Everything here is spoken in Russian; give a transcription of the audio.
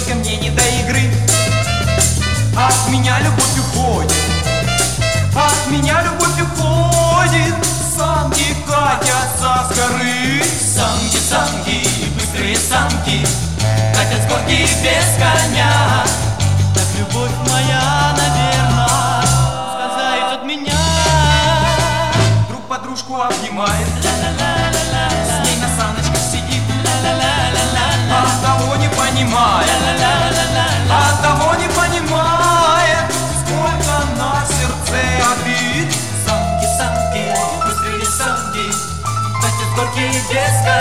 только мне не до игры. От меня любовь уходит, от меня любовь уходит. Самки катятся с горы. Самки, самки, быстрые самки катят с горки без коня. Так любовь моя, наверно, ускользает от меня. Друг подружку обнимает, с ней на саночках сидит, а того не понимает, а того не понимает, сколько на сердце обид. Самки, самки, быстрые самки катят с горки без коня.